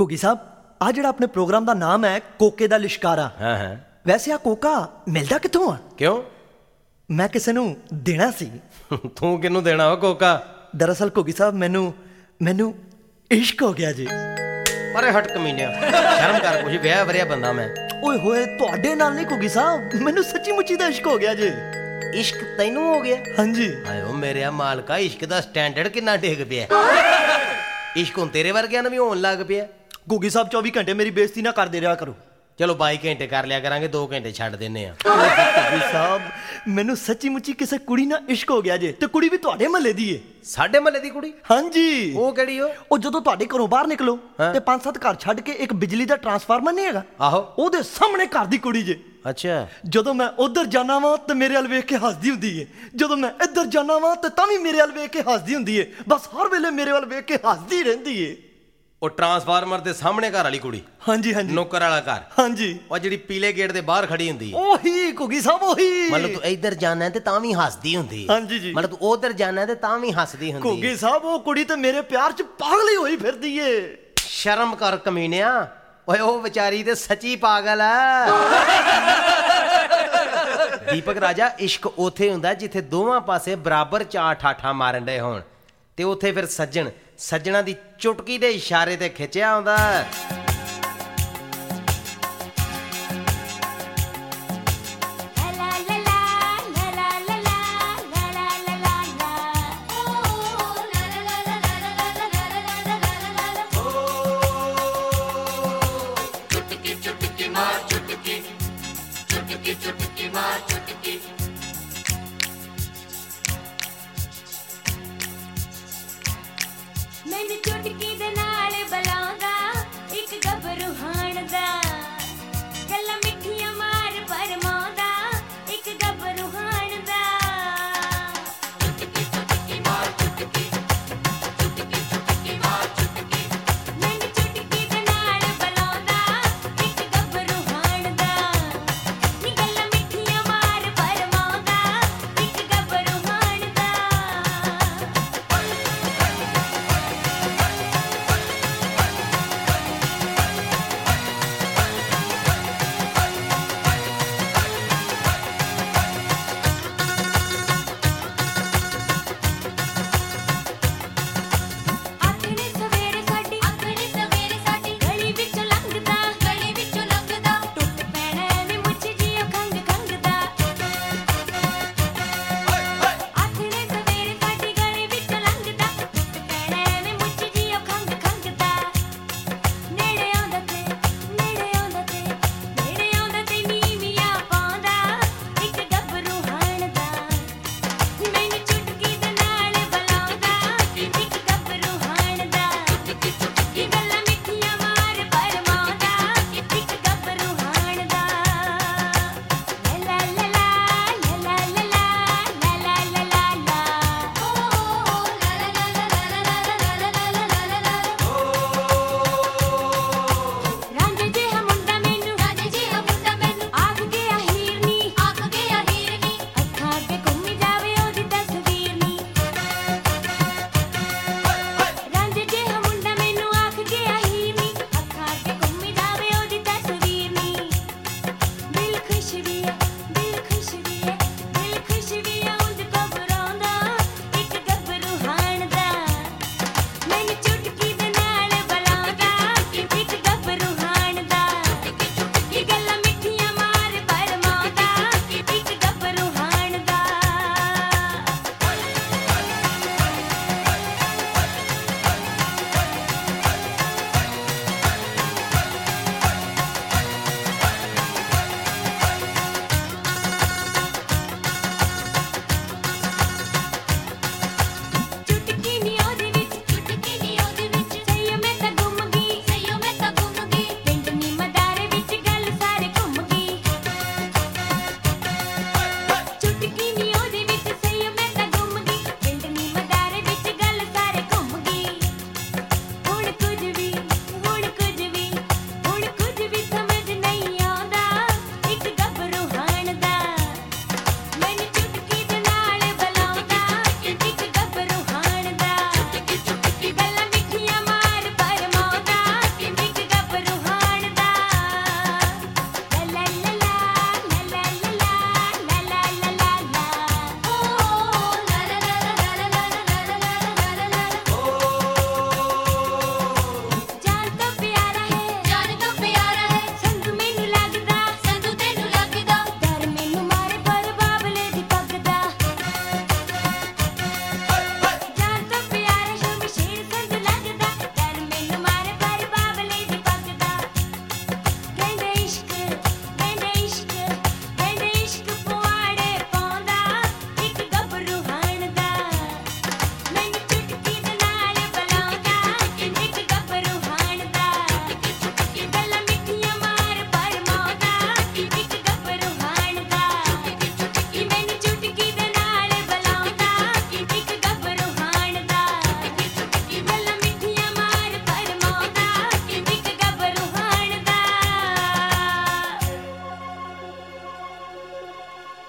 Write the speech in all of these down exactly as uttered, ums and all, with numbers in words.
ਘੁੱਗੀ ਸਾਹਿਬ, ਆ ਜਿਹੜਾ ਆਪਣੇ ਪ੍ਰੋਗਰਾਮ ਦਾ ਨਾਮ ਹੈ ਕੋਕੇ ਦਾ ਲਿਸ਼ਕਾਰਾ, ਹਾਂ ਹਾਂ, ਵੈਸੇ ਆ ਕੋਕਾ ਮਿਲਦਾ ਕਿੱਥੋਂ ਆ? ਕਿਉਂ? ਮੈਂ ਕਿਸੇ ਨੂੰ ਦੇਣਾ ਸੀ। ਤੂੰ ਕਿਹਨੂੰ ਦੇਣਾ ਵਾ ਕੋਕਾ? ਦਰਅਸਲ ਘੁੱਗੀ ਸਾਹਿਬ, ਮੈਨੂੰ ਮੈਨੂੰ ਇਸ਼ਕ ਹੋ ਗਿਆ ਜੀ। ਪਰੇ ਹਟ ਕਮੀਨਿਆ, ਸ਼ਰਮ ਕਰ, ਕੁਝ ਵਿਆਹ ਵਰਿਆ ਬੰਦਾ ਮੈਂ। ਓਏ ਹੋਏ, ਤੁਹਾਡੇ ਨਾਲ ਨਹੀਂ ਘੁੱਗੀ ਸਾਹਿਬ, ਮੈਨੂੰ ਸੱਚੀ ਮੁੱਚੀ ਦਾ ਇਸ਼ਕ ਹੋ ਗਿਆ ਜੀ। ਇਸ਼ਕ ਤੈਨੂੰ ਹੋ ਗਿਆ? ਹਾਂਜੀ। ਹਾਏ ਓ ਮੇਰੇ ਮਾਲਕਾ, ਇਸ਼ਕ ਦਾ ਸਟੈਂਡਰਡ ਕਿੰਨਾ ਡਿੱਗ ਪਿਆ। ਇਸ਼ਕ ਹੁਣ ਤੇਰੇ ਵਰਗਿਆਂ ਨੂੰ ਵੀ ਹੋਣ ਲੱਗ ਪਿਆ। ਘੁੱਗੀ ਸਾਹਿਬ, ਚੌਵੀ ਘੰਟੇ ਮੇਰੀ ਬੇਇੱਜ਼ਤੀ ਨਾ ਕਰਦੇ ਰਿਹਾ ਕਰੋ। ਚਲੋ ਬਾਈ ਘੰਟੇ ਕਰ ਲਿਆ ਕਰਾਂਗੇ, ਦੋ ਘੰਟੇ ਛੱਡ ਦਿੰਨੇ ਆ। ਘੁੱਗੀ ਸਾਹਿਬ, ਮੈਨੂੰ ਸੱਚੀ ਮੁੱਚੀ ਕਿਸੇ ਕੁੜੀ ਨਾਲ ਇਸ਼ਕ ਹੋ ਗਿਆ ਜੇ, ਤੇ ਕੁੜੀ ਵੀ ਤੁਹਾਡੇ ਮਹੱਲੇ ਦੀ ਏ। ਸਾਡੇ ਮਹੱਲੇ ਦੀ ਕੁੜੀ? ਹਾਂਜੀ। ਉਹ ਕਿਹੜੀ? ਉਹ ਉਹ ਜਦੋਂ ਤੁਹਾਡੇ ਘਰੋਂ ਬਾਹਰ ਨਿਕਲੋ ਤੇ ਪੰਜ ਸੱਤ ਘਰ ਛੱਡ ਕੇ ਇੱਕ ਬਿਜਲੀ ਦਾ ਟਰਾਂਸਫਾਰਮਰ ਨਹੀਂ ਹੈਗਾ, ਆਹੋ, ਉਹਦੇ ਸਾਹਮਣੇ ਘਰ ਦੀ ਕੁੜੀ ਜੇ। ਅੱਛਾ। ਜਦੋਂ ਮੈਂ ਉਧਰ ਜਾਣਾ ਵਾਂ ਤੇ ਮੇਰੇ ਵੱਲ ਵੇਖ ਕੇ ਹੱਸਦੀ ਹੁੰਦੀ ਏ, ਜਦੋਂ ਮੈਂ ਇੱਧਰ ਜਾਣਾ ਵਾਂ ਤੇ ਤਾਂ ਵੀ ਮੇਰੇ ਵੱਲ ਵੇਖ ਕੇ ਹੱਸਦੀ ਹੁੰਦੀ ਏ। ਬਸ ਹਰ ਵੇਲੇ ਮੇਰੇ ਵੱਲ ਵੇਖ ਕੇ ਹੱਸਦੀ ਰਹਿੰਦੀ ਏ। ਉਹ ਟਰਾਂਸਫਾਰਮਰ ਦੇ ਸਾਹਮਣੇ ਘਰ ਵਾਲੀ ਕੁੜੀ? ਹਾਂਜੀ ਹਾਂਜੀ। ਨੌਕਰ ਵਾਲਾ ਘਰ? ਹਾਂਜੀ। ਉਹ ਜਿਹੜੀ ਪੀਲੇ ਗੇਟ ਦੇ ਬਾਹਰ ਖੜੀ ਹੁੰਦੀ? ਉਹੀ ਘੁੱਗੀ ਸਾਹਿਬ, ਉਹੀ। ਮਤਲਬ ਤੂੰ ਇੱਧਰ ਜਾਣਾ ਤੇ ਤਾਂ ਵੀ ਹੱਸਦੀ ਹੁੰਦੀ? ਹਾਂਜੀ ਜੀ। ਮਤਲਬ ਤੂੰ ਉਧਰ ਜਾਣਾ ਤੇ ਤਾਂ ਵੀ ਹੱਸਦੀ ਹੁੰਦੀ? ਘੁੱਗੀ ਸਾਹਿਬ, ਉਹ ਕੁੜੀ ਤੇ ਮੇਰੇ ਪਿਆਰ 'ਚ ਪਾਗਲ ਹੀ ਹੋਈ ਫਿਰਦੀ ਏ। ਸ਼ਰਮ ਕਰ ਕਮੀਨਿਆ, ਓਏ ਉਹ ਵਿਚਾਰੀ ਤੇ ਸੱਚੀ ਪਾਗਲ ਆ। ਦੀਪਕ ਰਾਜਾ, ਇਸ਼ਕ ਉੱਥੇ ਹੁੰਦਾ ਜਿੱਥੇ ਦੋਵਾਂ ਪਾਸੇ ਬਰਾਬਰ ਚਾਰ ਠਾਠਾਂ ਮਾਰਨ ਡਏ ਹੋਣ, ਤੇ ਉੱਥੇ ਫਿਰ ਸੱਜਣ ਸੱਜਣਾ ਦੀ ਚੁਟਕੀ ਦੇ ਇਸ਼ਾਰੇ ਤੇ ਖਿੱਚਿਆ ਹੁੰਦਾ। ਮੈਨੂੰ ਚੁਟਕੀ ਦੇ ਨਾਲ ਬੁਲਾਉਂਦਾ, ਇੱਕ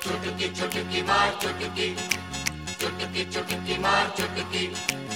चुटकी चुटकी मार चुटकी चुटकी चुटकी मार चुटकी